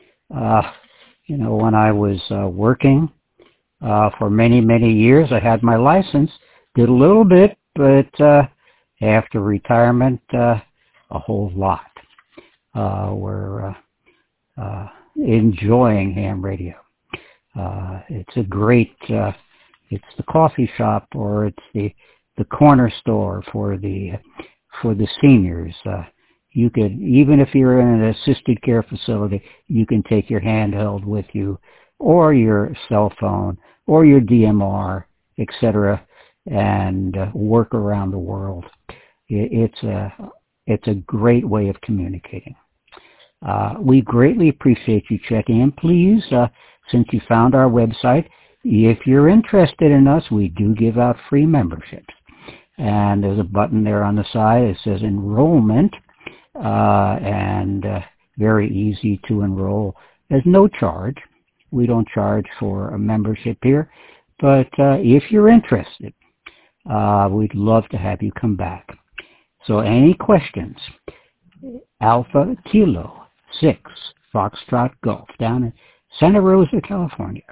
When I was working for many, many years, I had my license, did a little bit, but after retirement, a whole lot. We're enjoying ham radio. It's a great, it's the coffee shop, or it's the corner store for the seniors. You could, even if you're in an assisted care facility, you can take your handheld with you, or your cell phone, or your DMR, etc., and work around the world. It's a great way of communicating. We greatly appreciate you checking in. Please, since you found our website, if you're interested in us, we do give out free memberships. And there's a button there on the side that says enrollment, and very easy to enroll. There's no charge. We don't charge for a membership here. But if you're interested, we'd love to have you come back. So any questions? Alpha Kilo 6 Foxtrot Golf down in Santa Rosa, California.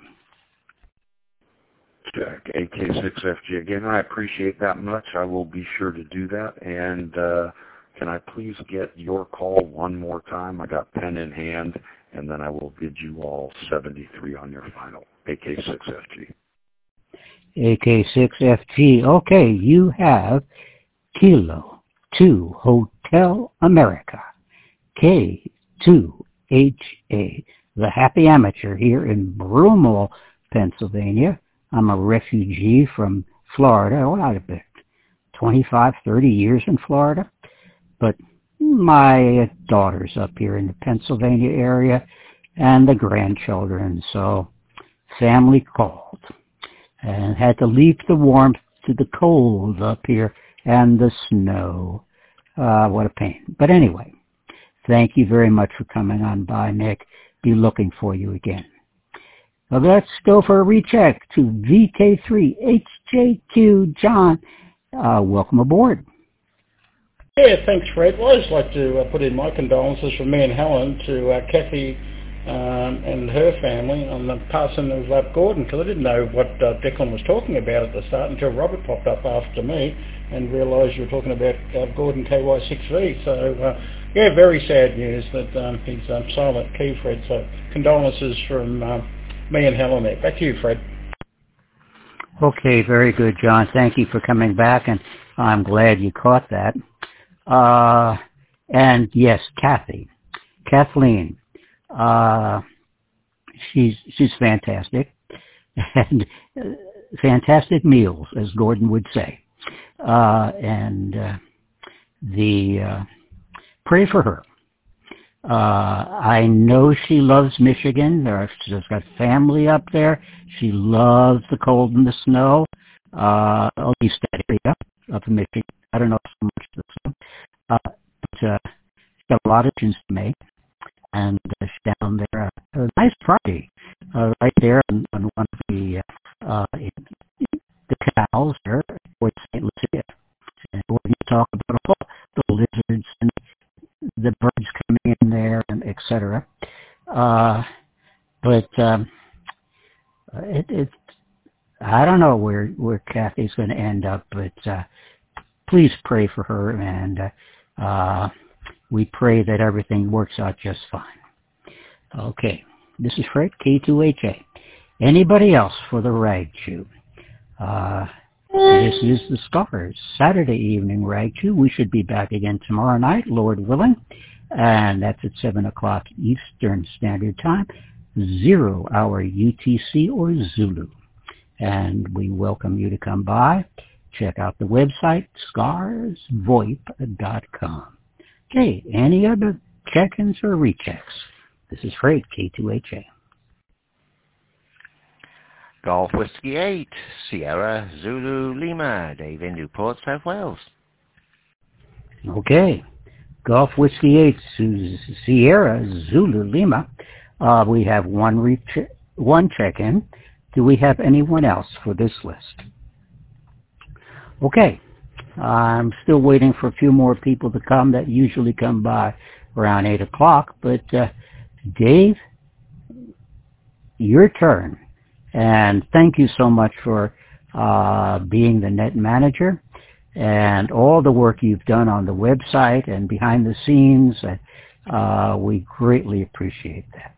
Jack, AK6FG again. I appreciate that much. I will be sure to do that. And can I please get your call one more time? I got pen in hand, and then I will bid you all 73 on your final. AK6FG. AK6FG. Okay, you have Kilo 2 Hotel America, K2HA, the Happy Amateur here in Broomall, Pennsylvania. I'm a refugee from Florida. Oh, I've been 25, 30 years in Florida. But my daughter's up here in the Pennsylvania area and the grandchildren. So family called and had to leave the warmth to the cold up here and the snow. What a pain. But anyway, thank you very much for coming on by, Nick. Be looking for you again. Well, let's go for a recheck to VK3HJQ. John, welcome aboard. Yeah, thanks, Fred. Well, I'd just like to put in my condolences from me and Helen to Kathy and her family on the passing of Gordon, because I didn't know what Declan was talking about at the start until Robert popped up after me and realised you were talking about Gordon KY6V. So, yeah, very sad news that he's silent key, Fred. So condolences from me and Helen there. Back to you, Fred. Okay, very good, John. Thank you for coming back, and I'm glad you caught that. And yes, Kathleen, she's fantastic, and fantastic meals, as Gordon would say. Pray for her. I know she loves Michigan. She's got family up there. She loves the cold and the snow. At least that area of Michigan. I don't know so much the snow. But she's got a lot of tunes to make. And she's down there. A nice party right there on one of the canals there towards St. Lucia. And we're going to talk about all the lizards and the birds coming in there, and etc. I don't know where Kathy's going to end up, but please pray for her, and we pray that everything works out just fine. Okay, this is Fred, K2HA. Anybody else for the Rag Chew? This is the Scars Saturday evening Rag Chew. We should be back again tomorrow night, Lord willing, and that's at 7 o'clock Eastern Standard Time, 0 hour UTC or Zulu. And we welcome you to come by. Check out the website, scarsvoip.com. Okay, any other check-ins or rechecks? This is Fred, K2HA. Golf Whiskey 8, Sierra Zulu Lima, Dave in Newport, South Wales. Okay, Golf Whiskey 8, Sierra Zulu Lima. We have one check-in. Do we have anyone else for this list? Okay, I'm still waiting for a few more people to come that usually come by around 8 o'clock, but Dave, your turn. And thank you so much for being the net manager and all the work you've done on the website and behind the scenes. We greatly appreciate that.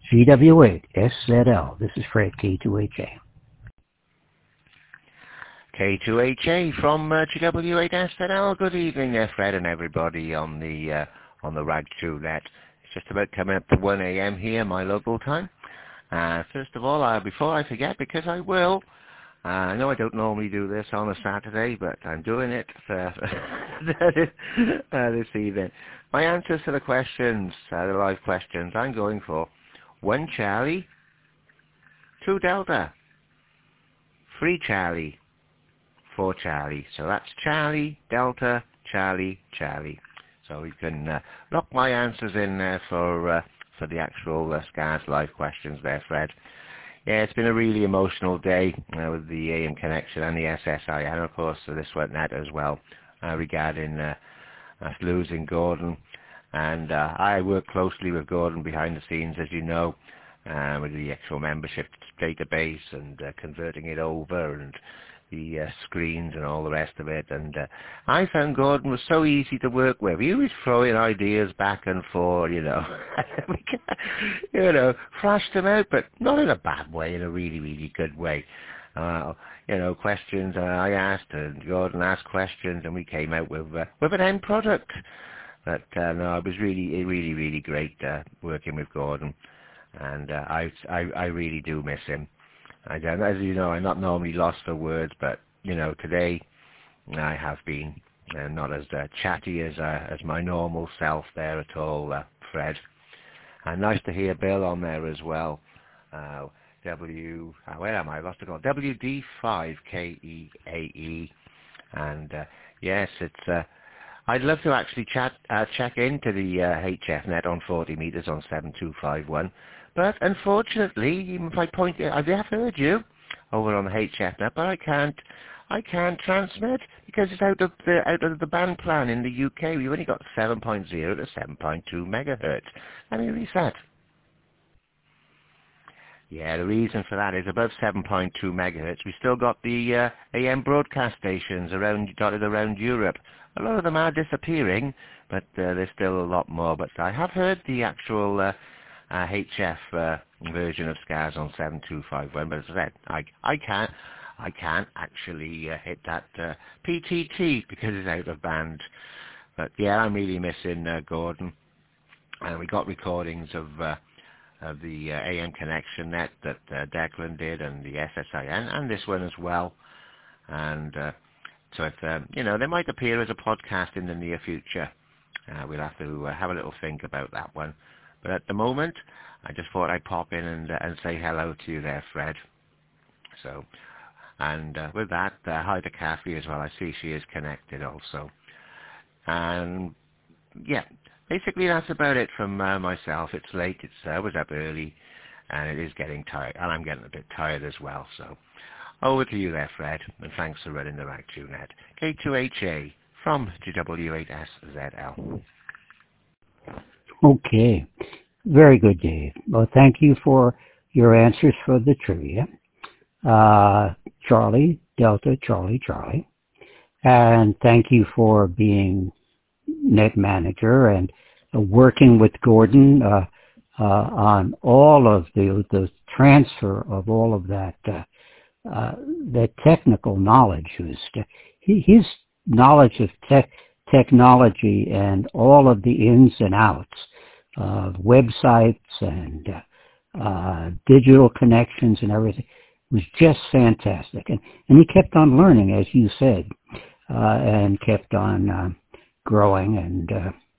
GW8 SZL. This is Fred, K2HA. K2HA from GW8SZL. Good evening there, Fred, and everybody on the Rag 2 net. It's just about coming up to 1 a.m. here, my local time. First of all, before I forget, because I will, I know I don't normally do this on a Saturday, but I'm doing it this evening. My answers to the questions, the live questions, I'm going for 1 Charlie, 2 Delta, 3 Charlie, 4 Charlie. So that's Charlie, Delta, Charlie, Charlie. So you can lock my answers in there for the actual SCARS live questions there, Fred. Yeah, it's been a really emotional day with the AM connection and the SSI, and of course this went net as well regarding us losing Gordon. And I work closely with Gordon behind the scenes, as you know, with the actual membership database and converting it over and the screens and all the rest of it. And I found Gordon was so easy to work with. He was throwing ideas back and forth, flashed them out, but not in a bad way, in a really, really good way. Questions I asked, and Gordon asked questions, and we came out with an end product. But no, it was really, really, really great working with Gordon, and I really do miss him. As you know, I'm not normally lost for words, but today I have been not as chatty as my normal self there at all, Fred. And nice to hear Bill on there as well. Where am I? I lost it all. WD5KEAE, and yes, it's. I'd love to actually check into the HF net on 40 meters on 7251. But unfortunately, even if I I have heard you over on the HF net, but I can't transmit because it's out of the band plan in the UK. We've only got 7.0 to 7.2 megahertz. Let me reset. Yeah, the reason for that is above 7.2 megahertz, we still got the AM broadcast stations dotted around Europe. A lot of them are disappearing, but there's still a lot more. But I have heard the actual HF version of SCARS on 7251, but as I said, I can't actually hit that PTT because it's out of band. But yeah, I'm really missing Gordon, and we got recordings of the AM connection net that Declan did, and the SSIN, and this one as well. And so if they might appear as a podcast in the near future. We'll have to have a little think about that one. But at the moment, I just thought I'd pop in and say hello to you there, Fred. So, and with that, hi to Kathy as well. I see she is connected also. And yeah, basically that's about it from myself. It's late. I was up early, and it is getting tired, and I'm getting a bit tired as well. So, over to you there, Fred, and thanks for running the Rag 2 net. K2HA from GW8SZL. Okay. Very good, Dave. Well, thank you for your answers for the trivia. Charlie, Delta, Charlie, Charlie. And thank you for being net manager and working with Gordon on all of the transfer of all of that technical knowledge. His knowledge of technology and all of the ins and outs of websites and digital connections and everything was just fantastic. And he kept on learning, as you said, and kept on growing. And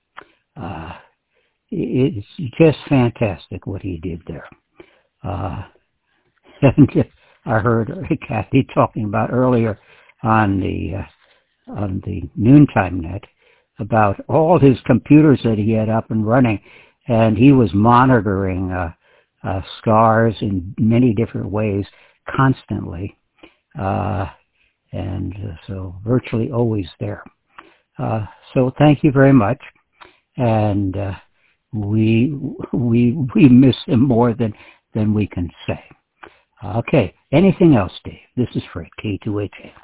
it's just fantastic what he did there. And I heard Kathy talking about earlier on the noontime net about all his computers that he had up and running, and he was monitoring SCARS in many different ways constantly, and so virtually always there. So thank you very much, and we miss him more than we can say. Okay, anything else, Dave? This is Fred, K2HA.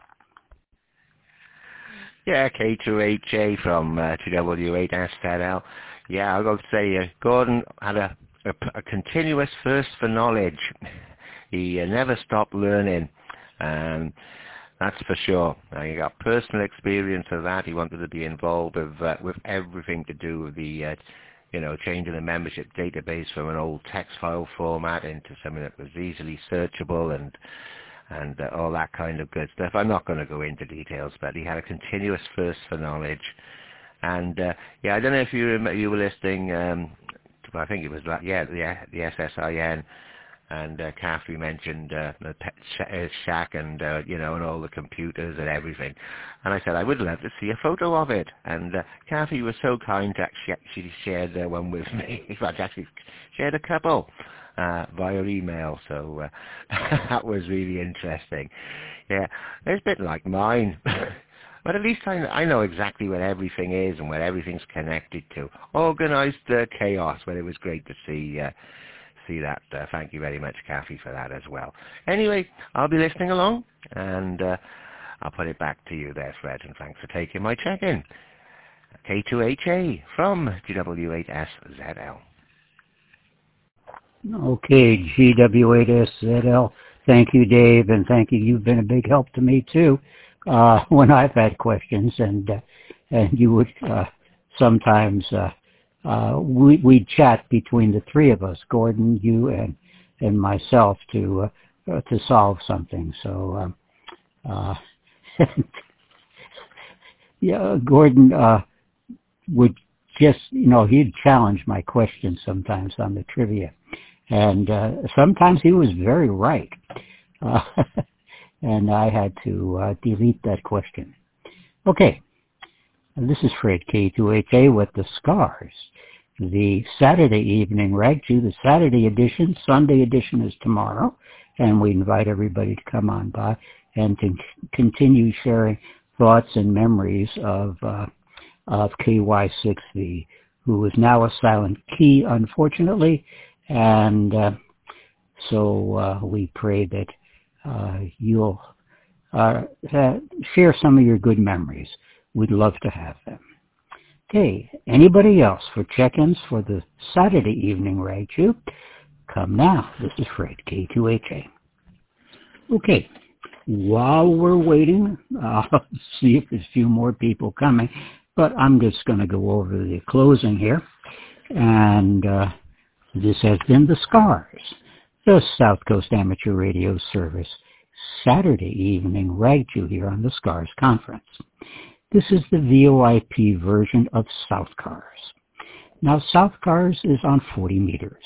Yeah, K2HA from GW8SZL. Yeah, I've got to say, Gordon had a continuous thirst for knowledge. He never stopped learning. That's for sure. He got personal experience of that. He wanted to be involved with everything to do with the, changing the membership database from an old text file format into something that was easily searchable and all that kind of good stuff. I'm not going to go into details, but he had a continuous thirst for knowledge. And I don't know if you were listening. I think it was the SSIN. And Kathy mentioned the shack and and all the computers and everything. And I said I would love to see a photo of it. And Kathy was so kind to actually shared one with me. In fact, actually shared a couple via email. So that was really interesting. Yeah, it's a bit like mine. But at least I know exactly where everything is and where everything's connected to. Organized chaos, but it was great to see that. Thank you very much, Kathy, for that as well. Anyway, I'll be listening along, and I'll put it back to you there, Fred, and thanks for taking my check-in. K2HA from GW8SZL. Okay, GW8SZL. Thank you, Dave, and thank you. You've been a big help to me, too, when I've had questions, and you would sometimes... we'd chat between the three of us, Gordon, you, and myself, to solve something. So, Gordon would just, he'd challenge my questions sometimes on the trivia, and sometimes he was very right, and I had to delete that question. Okay. This is Fred K2HA with the Scars. The Saturday evening Rag-Chew, the Saturday edition. Sunday edition is tomorrow, and we invite everybody to come on by and to continue sharing thoughts and memories of KY6V, who is now a silent key, unfortunately, and so we pray that you'll share some of your good memories. We'd love to have them. Okay, anybody else for check-ins for the Saturday evening Rag-Chew? Come now. This is Fred, K2HA. Okay, while we're waiting, I'll see if there's a few more people coming, but I'm just going to go over the closing here. And this has been the Scars, the South Coast Amateur Radio Service, Saturday evening Rag-Chew here on the Scars Conference. This is the VoIP version of South Cars. Now, South Cars is on 40 meters,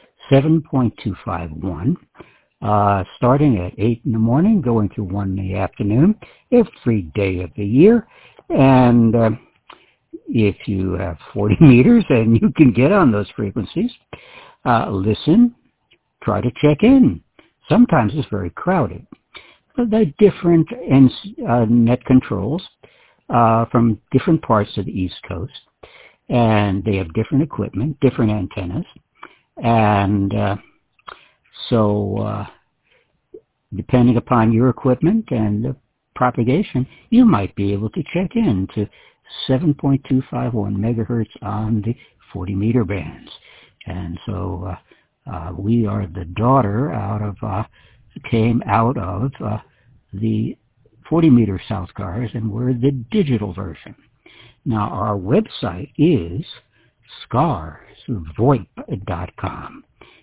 7.251, starting at 8 in the morning, going to 1 in the afternoon, every day of the year. And if you have 40 meters and you can get on those frequencies, listen, try to check in. Sometimes it's very crowded. But there are different net controls from different parts of the East Coast, and they have different equipment, different antennas, and so depending upon your equipment and the propagation, you might be able to check in to 7.251 megahertz on the 40 meter bands. And so we are the daughter came out of the 40 meter South Cars, and we're the digital version. Now our website is scarsvoip.com,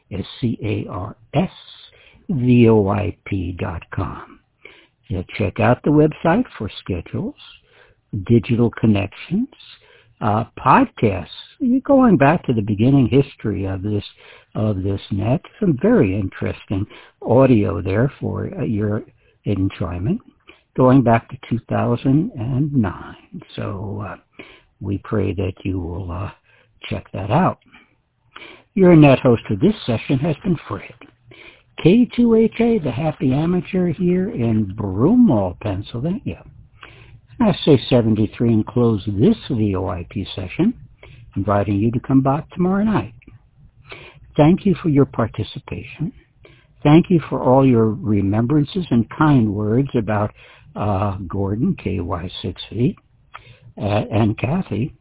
SCARSVOIP.com. Check out the website for schedules, digital connections, podcasts. You're going back to the beginning history of this net. Some very interesting audio there for your enjoyment, going back to 2009. So we pray that you will check that out. Your net host for this session has been Fred. K2HA, the Happy Amateur here in Broomall, Pennsylvania. I say 73 and close this VoIP session, inviting you to come back tomorrow night. Thank you for your participation. Thank you for all your remembrances and kind words about Gordon, KY6V, and Kathy,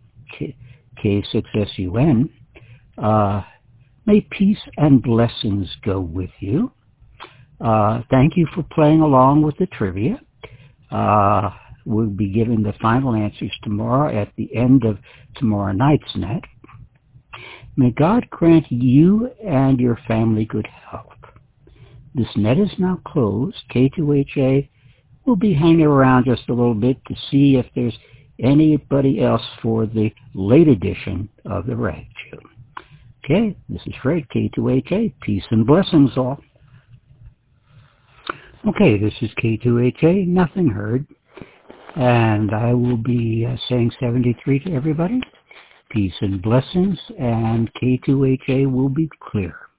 K6SUN. May peace and blessings go with you. Thank you for playing along with the trivia. We'll be giving the final answers tomorrow at the end of tomorrow night's net. May God grant you and your family good health. This net is now closed. K2HA will be hanging around just a little bit to see if there's anybody else for the late edition of the Rag Show. Okay, this is Fred, K2HA. Peace and blessings all. Okay, this is K2HA, Nothing Heard. And I will be saying 73 to everybody. Peace and blessings, and K2HA will be clear.